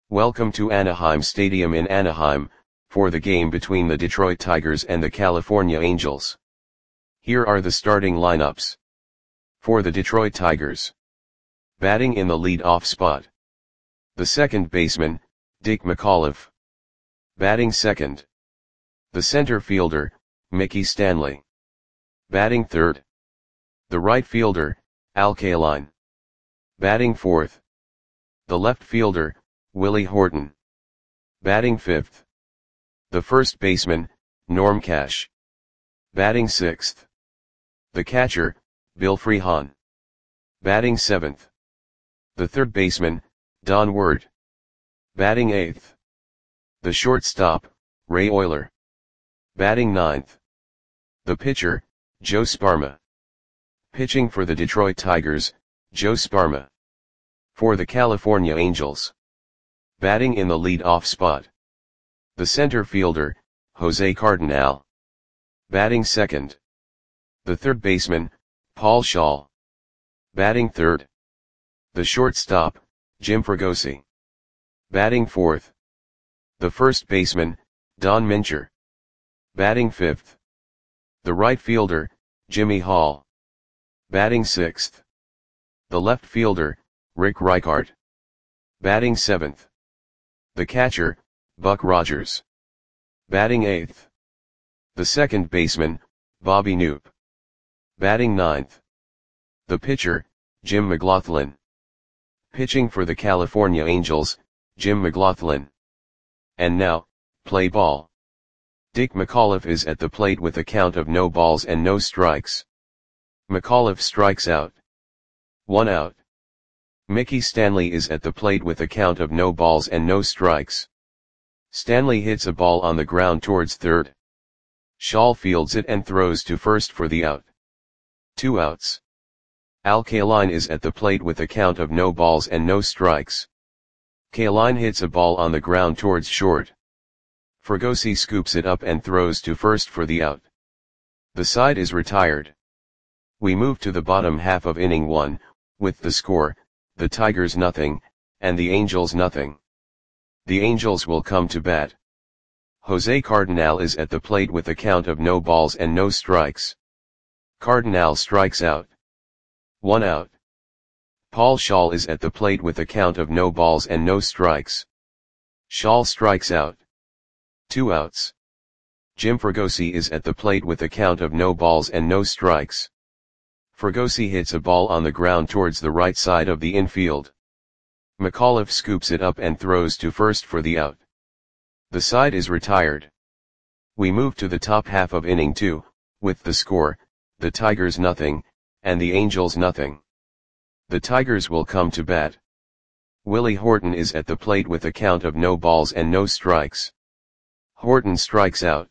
Welcome to Anaheim Stadium in Anaheim, for the game between the Detroit Tigers and the California Angels. Here are the starting lineups. For the Detroit Tigers. Batting in the lead-off spot. The second baseman, Dick McAuliffe. Batting second. The center fielder, Mickey Stanley. Batting third. The right fielder, Al Kaline. Batting fourth. The left fielder, Willie Horton. Batting fifth. The first baseman, Norm Cash. Batting sixth. The catcher, Bill Freehan. Batting seventh. The third baseman, Don Ward. Batting eighth. The shortstop, Ray Oyler. Batting ninth. The pitcher, Joe Sparma. Pitching for the Detroit Tigers, Joe Sparma. For the California Angels. Batting in the lead-off spot. The center fielder, Jose Cardinal. Batting second. The third baseman, Paul Schaal. Batting third. The shortstop, Jim Fregosi. Batting fourth. The first baseman, Don Mincher. Batting fifth. The right fielder, Jimmy Hall. Batting sixth. The left fielder, Rick Reichart. Batting seventh. The catcher, Buck Rogers. Batting eighth. The second baseman, Bobby Knoop. Batting ninth. The pitcher, Jim McLaughlin. Pitching for the California Angels, Jim McLaughlin. And now, play ball. Dick McAuliffe is at the plate with a count of no balls and no strikes. McAuliffe strikes out. 1 out. Mickey Stanley is at the plate with a count of no balls and no strikes. Stanley hits a ball on the ground towards third. Schaal fields it and throws to first for the out. 2 outs. Al Kaline is at the plate with a count of no balls and no strikes. Kaline hits a ball on the ground towards short. Fregosi scoops it up and throws to first for the out. The side is retired. We move to the bottom half of inning 1, with the score, the Tigers nothing, and the Angels nothing. The Angels will come to bat. Jose Cardinal is at the plate with a count of no balls and no strikes. Cardinal strikes out. 1 out. Paul Schaal is at the plate with a count of no balls and no strikes. Schaal strikes out. 2 outs. Jim Fregosi is at the plate with a count of no balls and no strikes. Fregosi hits a ball on the ground towards the right side of the infield. McAuliffe scoops it up and throws to first for the out. The side is retired. We move to the top half of inning 2, with the score, the Tigers nothing, and the Angels nothing. The Tigers will come to bat. Willie Horton is at the plate with a count of no balls and no strikes. Horton strikes out.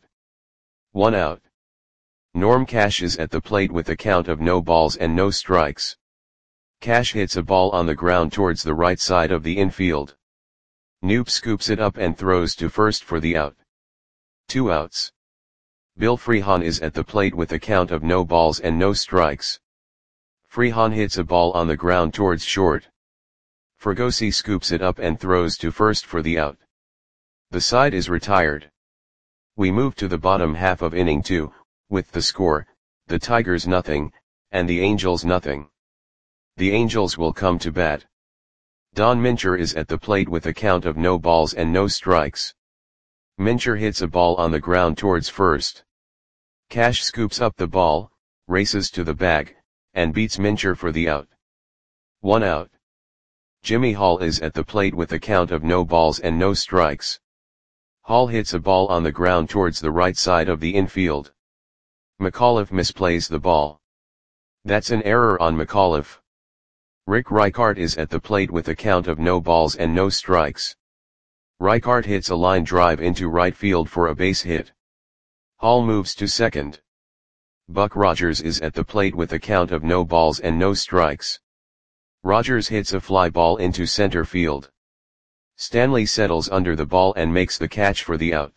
1 out. Norm Cash is at the plate with a count of no balls and no strikes. Cash hits a ball on the ground towards the right side of the infield. Knoop scoops it up and throws to first for the out. 2 outs. Bill Freehan is at the plate with a count of no balls and no strikes. Freehan hits a ball on the ground towards short. Fregosi scoops it up and throws to first for the out. The side is retired. We move to the bottom half of inning 2, with the score, the Tigers nothing, and the Angels nothing. The Angels will come to bat. Don Mincher is at the plate with a count of no balls and no strikes. Mincher hits a ball on the ground towards first. Cash scoops up the ball, races to the bag, and beats Mincher for the out. 1 out. Jimmy Hall is at the plate with a count of no balls and no strikes. Hall hits a ball on the ground towards the right side of the infield. McAuliffe misplays the ball. That's an error on McAuliffe. Rick Reichart is at the plate with a count of no balls and no strikes. Reichart hits a line drive into right field for a base hit. Hall moves to second. Buck Rogers is at the plate with a count of no balls and no strikes. Rogers hits a fly ball into center field. Stanley settles under the ball and makes the catch for the out.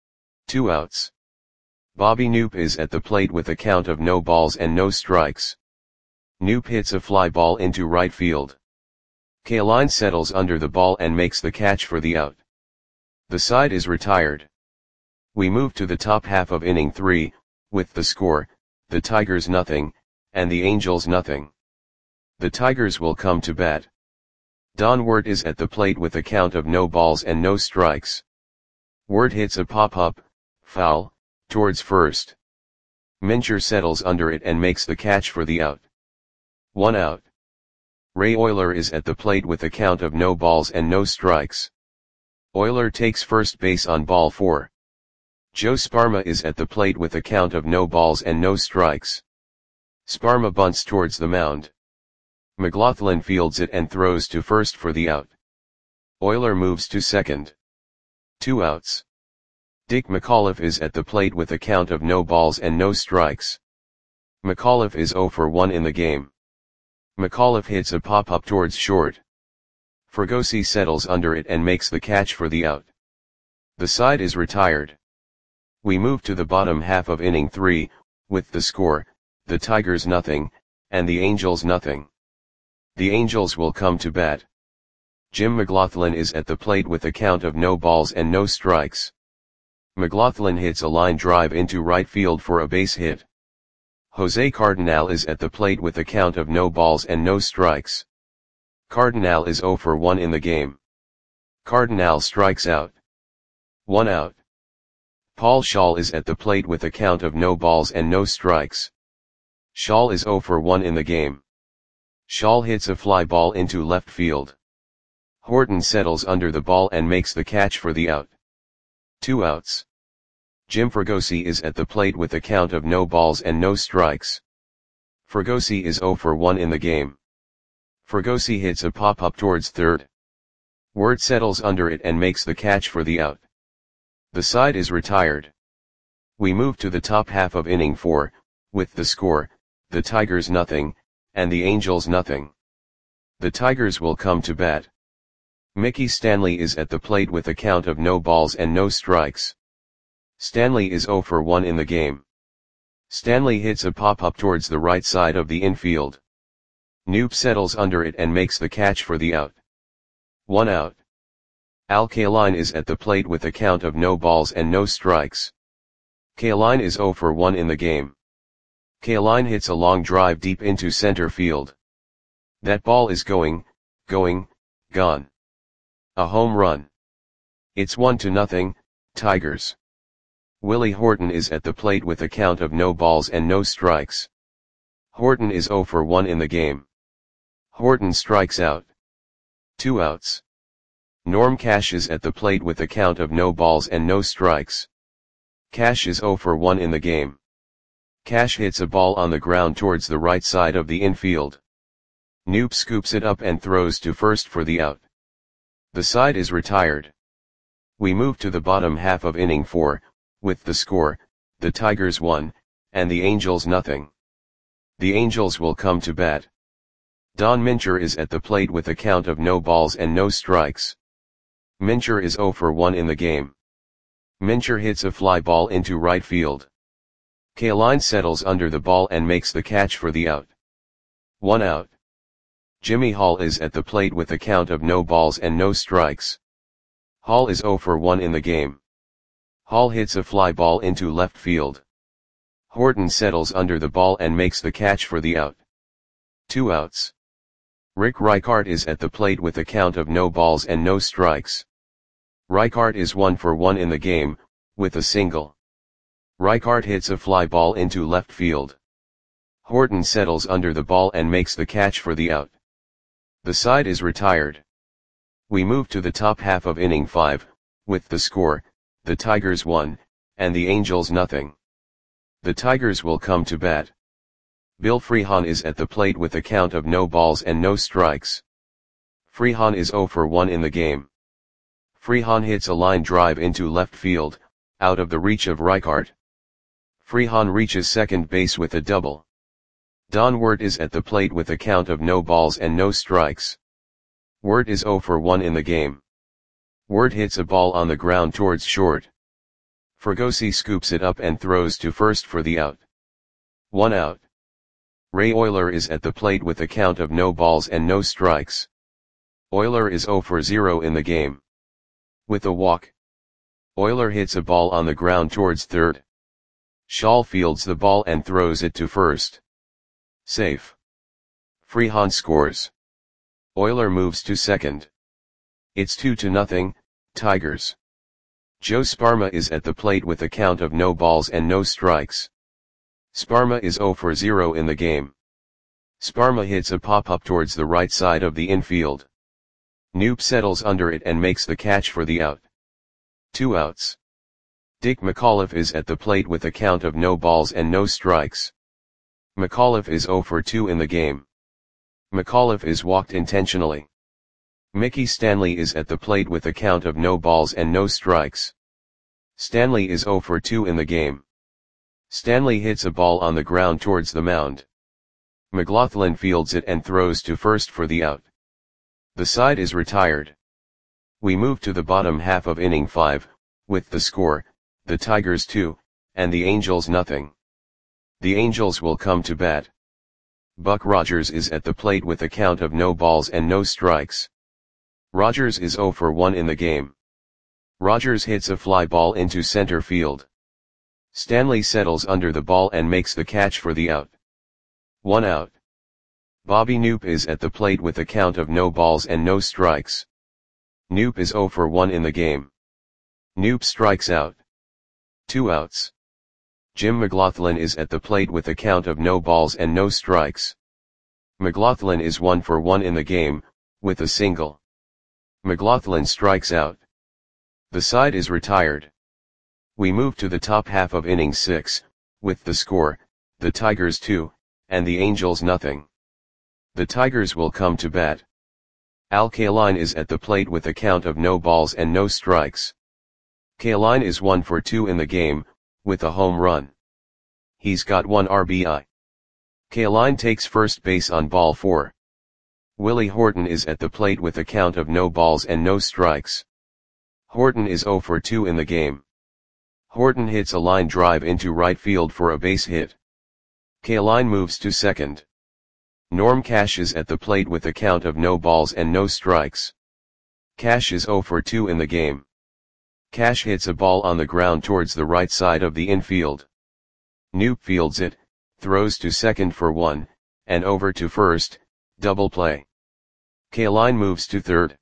2 outs. Bobby Knoop is at the plate with a count of no balls and no strikes. Knoop hits a fly ball into right field. Kaline settles under the ball and makes the catch for the out. The side is retired. We move to the top half of inning 3, with the score, the Tigers nothing, and the Angels nothing. The Tigers will come to bat. Don Wert is at the plate with a count of no balls and no strikes. Wert hits a pop-up, foul, towards first. Mincher settles under it and makes the catch for the out. 1 out. Ray Oyler is at the plate with a count of no balls and no strikes. Oyler takes first base on ball 4. Joe Sparma is at the plate with a count of no balls and no strikes. Sparma bunts towards the mound. McLaughlin fields it and throws to first for the out. Oyler moves to second. 2 outs. Dick McAuliffe is at the plate with a count of no balls and no strikes. McAuliffe is 0 for 1 in the game. McAuliffe hits a pop-up towards short. Fregosi settles under it and makes the catch for the out. The side is retired. We move to the bottom half of inning 3, with the score, the Tigers nothing, and the Angels nothing. The Angels will come to bat. Jim McLaughlin is at the plate with a count of no balls and no strikes. McLaughlin hits a line drive into right field for a base hit. Jose Cardinal is at the plate with a count of no balls and no strikes. Cardinal is 0 for 1 in the game. Cardinal strikes out. 1 out. Paul Schall is at the plate with a count of no balls and no strikes. Schall is 0 for 1 in the game. Schall hits a fly ball into left field. Horton settles under the ball and makes the catch for the out. 2 outs. Jim Fregosi is at the plate with a count of no balls and no strikes. Fregosi is 0 for 1 in the game. Fregosi hits a pop-up towards third. Wert settles under it and makes the catch for the out. The side is retired. We move to the top half of inning 4, with the score, the Tigers nothing, and the Angels nothing. The Tigers will come to bat. Mickey Stanley is at the plate with a count of no balls and no strikes. Stanley is 0 for 1 in the game. Stanley hits a pop-up towards the right side of the infield. Knoop settles under it and makes the catch for the out. 1 out. Al Kaline is at the plate with a count of no balls and no strikes. Kaline is 0 for 1 in the game. Kaline hits a long drive deep into center field. That ball is gone. A home run. It's 1-0, Tigers. Willie Horton is at the plate with a count of no balls and no strikes. Horton is 0 for 1 in the game. Horton strikes out. 2 outs. Norm Cash is at the plate with a count of no balls and no strikes. Cash is 0 for 1 in the game. Cash hits a ball on the ground towards the right side of the infield. Knoop scoops it up and throws to first for the out. The side is retired. We move to the bottom half of inning 4, with the score, the Tigers 1, and the Angels nothing. The Angels will come to bat. Don Mincher is at the plate with a count of no balls and no strikes. Mincher is 0 for 1 in the game. Mincher hits a fly ball into right field. Kaline settles under the ball and makes the catch for the out. 1 out. Jimmy Hall is at the plate with a count of no balls and no strikes. Hall is 0 for 1 in the game. Hall hits a fly ball into left field. Horton settles under the ball and makes the catch for the out. 2 outs. Rick Reichart is at the plate with a count of no balls and no strikes. Reichart is 1 for 1 in the game, with a single. Reichart hits a fly ball into left field. Horton settles under the ball and makes the catch for the out. The side is retired. We move to the top half of inning 5, with the score, the Tigers 1, and the Angels nothing. The Tigers will come to bat. Bill Freehan is at the plate with a count of no balls and no strikes. Freehan is 0 for 1 in the game. Freehan hits a line drive into left field, out of the reach of Reichart. Freehan reaches second base with a double. Don Wert is at the plate with a count of no balls and no strikes. Wert is 0 for 1 in the game. Wert hits a ball on the ground towards short. Fregosi scoops it up and throws to first for the out. 1 out. Ray Oyler is at the plate with a count of no balls and no strikes. Euler is 0 for 0 in the game. With a walk, Euler hits a ball on the ground towards third. Schall fields the ball and throws it to first. Safe. Freehan scores. Euler moves to second. It's 2-0, Tigers. Joe Sparma is at the plate with a count of no balls and no strikes. Sparma is 0 for 0 in the game. Sparma hits a pop-up towards the right side of the infield. Knoop settles under it and makes the catch for the out. 2 outs. Dick McAuliffe is at the plate with a count of no balls and no strikes. McAuliffe is 0 for 2 in the game. McAuliffe is walked intentionally. Mickey Stanley is at the plate with a count of no balls and no strikes. Stanley is 0 for 2 in the game. Stanley hits a ball on the ground towards the mound. McLaughlin fields it and throws to first for the out. The side is retired. We move to the bottom half of inning 5, with the score, the Tigers 2, and the Angels nothing. The Angels will come to bat. Buck Rogers is at the plate with a count of no balls and no strikes. Rogers is 0 for 1 in the game. Rogers hits a fly ball into center field. Stanley settles under the ball and makes the catch for the out. 1 out. Bobby Knoop is at the plate with a count of no balls and no strikes. Knoop is 0 for 1 in the game. Knoop strikes out. 2 outs. Jim McLaughlin is at the plate with a count of no balls and no strikes. McLaughlin is 1 for 1 in the game, with a single. McLaughlin strikes out. The side is retired. We move to the top half of inning 6, with the score, the Tigers 2, and the Angels nothing. The Tigers will come to bat. Al Kaline is at the plate with a count of no balls and no strikes. Kaline is 1 for 2 in the game, with a home run. He's got 1 RBI. Kaline takes first base on ball 4. Willie Horton is at the plate with a count of no balls and no strikes. Horton is 0 for 2 in the game. Horton hits a line drive into right field for a base hit. Kaline moves to second. Norm Cash is at the plate with a count of no balls and no strikes. Cash is 0 for 2 in the game. Cash hits a ball on the ground towards the right side of the infield. Knoop fields it, throws to second for 1, and over to first, double play. Kaline moves to third.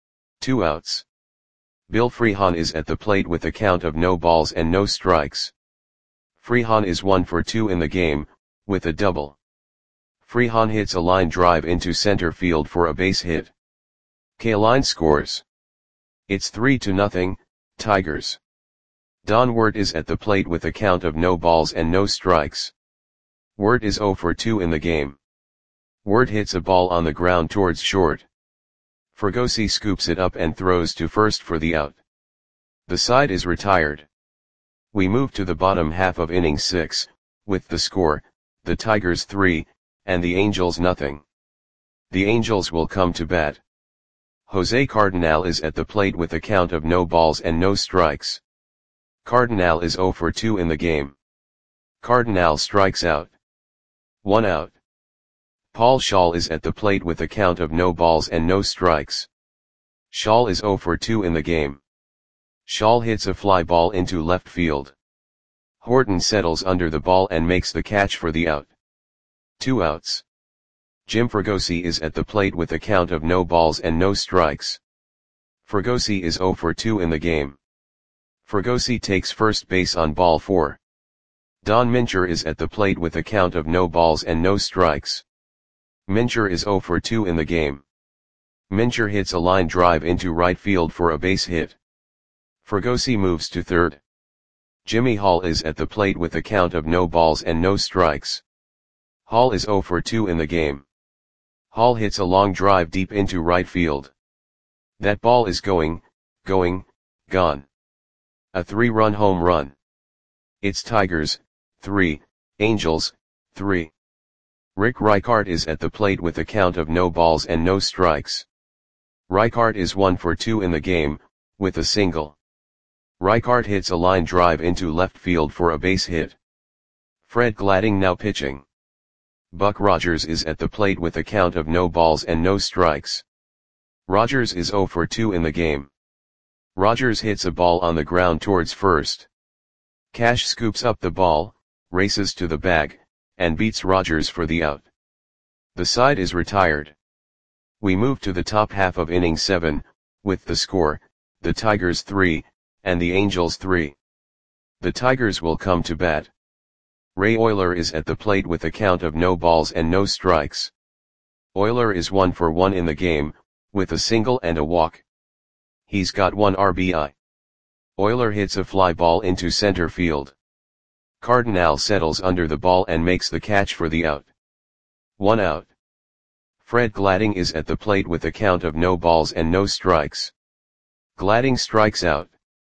2 outs. Bill Freehan is at the plate with a count of no balls and no strikes. Freehan is 1 for 2 in the game, with a double. Freehan hits a line drive into center field for a base hit. Kaline scores. It's 3-0, Tigers. Don Wirt is at the plate with a count of no balls and no strikes. Wirt is 0 for 2 in the game. Wirt hits a ball on the ground towards short. Fregosi scoops it up and throws to first for the out. The side is retired. We move to the bottom half of inning 6, with the score, the Tigers 3, and the Angels nothing. The Angels will come to bat. Jose Cardinal is at the plate with a count of no balls and no strikes. Cardinal is 0 for 2 in the game. Cardinal strikes out. 1 out. Paul Schall is at the plate with a count of no balls and no strikes. Schall is 0 for 2 in the game. Schall hits a fly ball into left field. Horton settles under the ball and makes the catch for the out. 2 outs. Jim Fregosi is at the plate with a count of no balls and no strikes. Fregosi is 0 for 2 in the game. Fregosi takes first base on ball 4. Don Mincher is at the plate with a count of no balls and no strikes. Mincher is 0 for 2 in the game. Mincher hits a line drive into right field for a base hit. Fregosi moves to third. Jimmy Hall is at the plate with a count of no balls and no strikes. Hall is 0 for 2 in the game. Hall hits a long drive deep into right field. That ball is gone. A 3-run home run. It's Tigers, 3, Angels, 3. Rick Reichart is at the plate with a count of no balls and no strikes. Reichart is 1 for 2 in the game, with a single. Reichart hits a line drive into left field for a base hit. Fred Gladding now pitching. Buck Rogers is at the plate with a count of no balls and no strikes. Rogers is 0 for 2 in the game. Rogers hits a ball on the ground towards first. Cash scoops up the ball, races to the bag, and beats Rogers for the out. The side is retired. We move to the top half of inning 7, with the score, the Tigers 3, and the Angels 3. The Tigers will come to bat. Ray Oyler is at the plate with a count of no balls and no strikes. Oyler is 1 for 1 in the game, with a single and a walk. He's got 1 RBI. Oyler hits a fly ball into center field. Cardinal settles under the ball and makes the catch for the out. 1 out. Fred Gladding is at the plate with a count of no balls and no strikes. Gladding strikes out.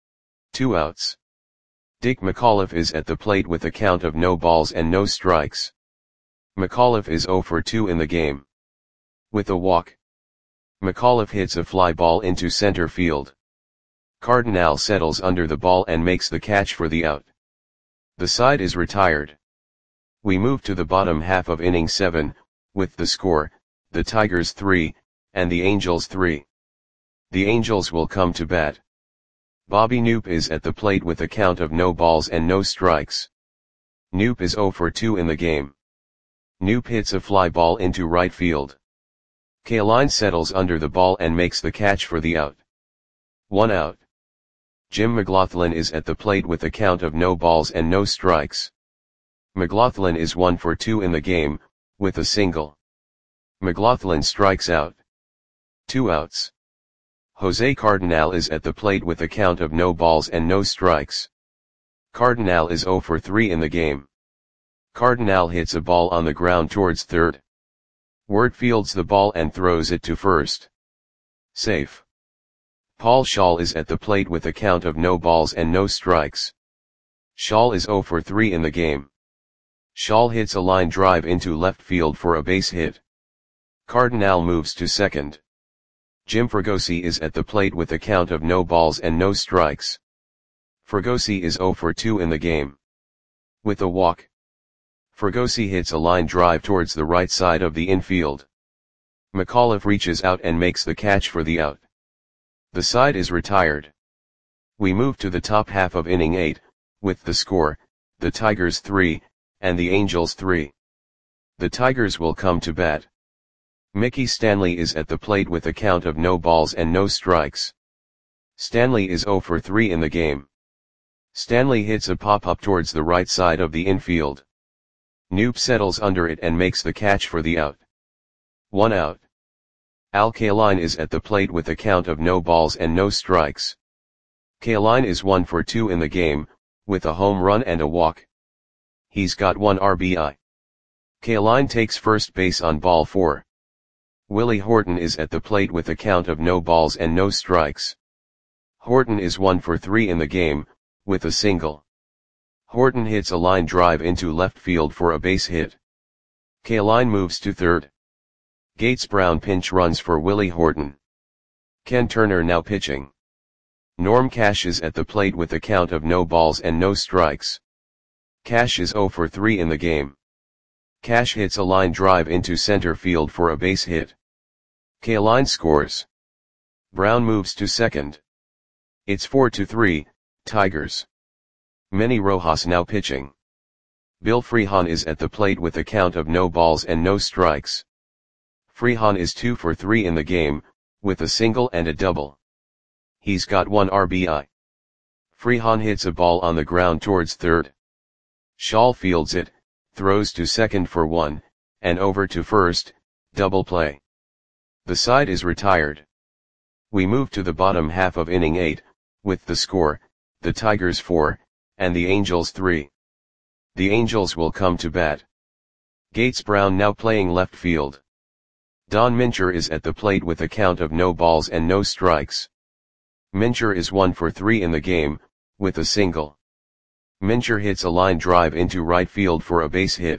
2 outs. Dick McAuliffe is at the plate with a count of no balls and no strikes. McAuliffe is 0 for 2 in the game. With a walk. McAuliffe hits a fly ball into center field. Cardinal settles under the ball and makes the catch for the out. The side is retired. We move to the bottom half of inning 7, with the score, the Tigers 3, and the Angels 3. The Angels will come to bat. Bobby Knoop is at the plate with a count of no balls and no strikes. Knoop is 0 for 2 in the game. Knoop hits a fly ball into right field. Kaline settles under the ball and makes the catch for the out. 1 out. Jim McLaughlin is at the plate with a count of no balls and no strikes. McLaughlin is 1 for 2 in the game, with a single. McLaughlin strikes out. 2 outs. Jose Cardinal is at the plate with a count of no balls and no strikes. Cardinal is 0 for 3 in the game. Cardinal hits a ball on the ground towards third. Wirt fields the ball and throws it to first. Safe. Paul Schaal is at the plate with a count of no balls and no strikes. Schaal is 0 for 3 in the game. Schaal hits a line drive into left field for a base hit. Cardinal moves to second. Jim Fregosi is at the plate with a count of no balls and no strikes. Fregosi is 0 for 2 in the game. With a walk. Fregosi hits a line drive towards the right side of the infield. McAuliffe reaches out and makes the catch for the out. The side is retired. We move to the top half of inning 8, with the score, the Tigers 3, and the Angels 3. The Tigers will come to bat. Mickey Stanley is at the plate with a count of no balls and no strikes. Stanley is 0 for 3 in the game. Stanley hits a pop-up towards the right side of the infield. Knoop settles under it and makes the catch for the out. 1 out. Al Kaline is at the plate with a count of no balls and no strikes. Kaline is 1 for 2 in the game, with a home run and a walk. He's got 1 RBI. Kaline takes first base on ball 4. Willie Horton is at the plate with a count of no balls and no strikes. Horton is 1 for 3 in the game, with a single. Horton hits a line drive into left field for a base hit. Kaline moves to third. Gates Brown pinch runs for Willie Horton. Ken Turner now pitching. Norm Cash is at the plate with a count of no balls and no strikes. Cash is 0 for 3 in the game. Cash hits a line drive into center field for a base hit. Kaline scores. Brown moves to second. It's 4-3, Tigers. Manny Rojas now pitching. Bill Freehan is at the plate with a count of no balls and no strikes. Freehan is 2 for 3 in the game, with a single and a double. He's got 1 RBI. Freehan hits a ball on the ground towards third. Schaal fields it, throws to second for 1, and over to first, double play. The side is retired. We move to the bottom half of inning 8, with the score, the Tigers 4, and the Angels 3. The Angels will come to bat. Gates Brown now playing left field. Don Mincher is at the plate with a count of no balls and no strikes. Mincher is 1 for 3 in the game, with a single. Mincher hits a line drive into right field for a base hit.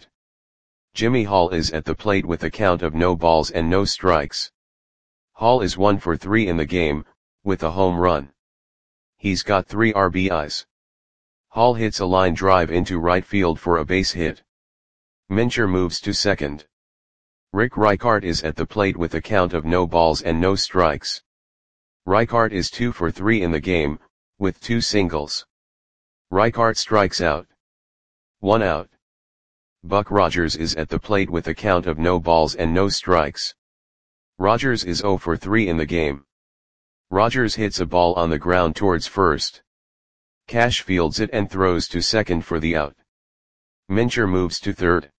Jimmy Hall is at the plate with a count of no balls and no strikes. Hall is 1 for 3 in the game, with a home run. He's got 3 RBIs. Hall hits a line drive into right field for a base hit. Mincher moves to second. Rick Reichart is at the plate with a count of no balls and no strikes. Reichart is 2 for 3 in the game, with 2 singles. Reichart strikes out. 1 out. Buck Rogers is at the plate with a count of no balls and no strikes. Rogers is 0 for 3 in the game. Rogers hits a ball on the ground towards first. Cash fields it and throws to second for the out. Mincher moves to third.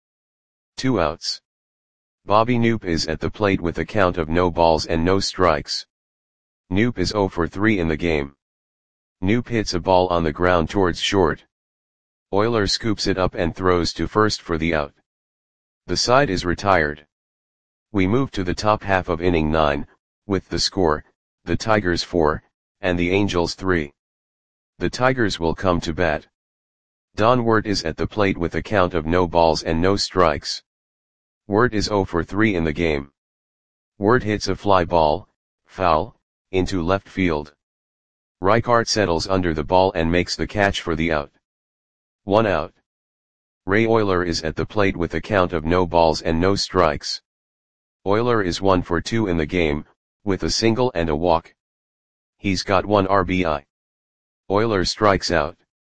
2 outs. Bobby Knoop is at the plate with a count of no balls and no strikes. Knoop is 0 for 3 in the game. Knoop hits a ball on the ground towards short. Oyler scoops it up and throws to first for the out. The side is retired. We move to the top half of inning 9, with the score, the Tigers 4, and the Angels 3. The Tigers will come to bat. Don Wirt is at the plate with a count of no balls and no strikes. Wirt is 0 for 3 in the game. Wirt hits a fly ball, foul, into left field. Reichart settles under the ball and makes the catch for the out. 1 out. Ray Oyler is at the plate with a count of no balls and no strikes. Oyler is 1 for 2 in the game, with a single and a walk. He's got 1 RBI. Oyler strikes out.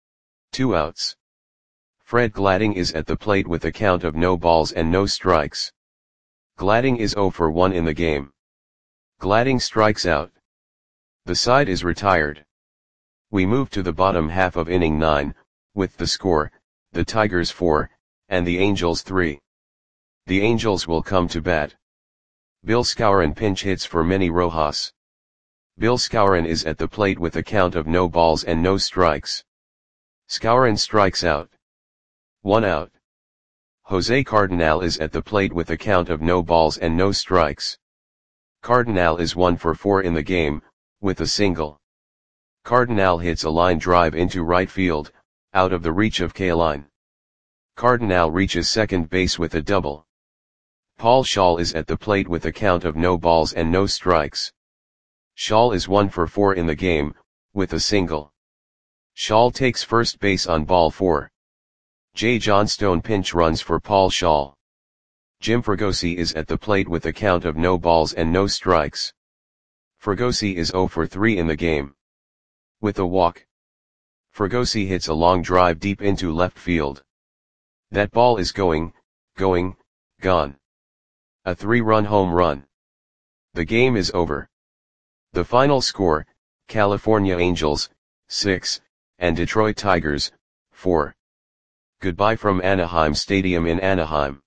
2 outs. Fred Gladding is at the plate with a count of no balls and no strikes. Gladding is 0 for 1 in the game. Gladding strikes out. The side is retired. We move to the bottom half of inning 9, with the score, the Tigers 4, and the Angels 3. The Angels will come to bat. Bill Skowron pinch hits for Manny Rojas. Bill Skowron is at the plate with a count of no balls and no strikes. Skowron strikes out. 1 out. Jose Cardinal is at the plate with a count of no balls and no strikes. Cardinal is 1 for 4 in the game, with a single. Cardinal hits a line drive into right field, out of the reach of Kaline. Cardinal reaches second base with a double. Paul Schaal is at the plate with a count of no balls and no strikes. Schaal is 1 for 4 in the game, with a single. Schaal takes first base on ball 4. Jay Johnstone pinch runs for Paul Schaal. Jim Fregosi is at the plate with a count of no balls and no strikes. Fregosi is 0 for 3 in the game. With a walk. Fregosi hits a long drive deep into left field. That ball is going, gone. A 3-run home run. The game is over. The final score, California Angels, 6, and Detroit Tigers, 4. Goodbye from Anaheim Stadium in Anaheim.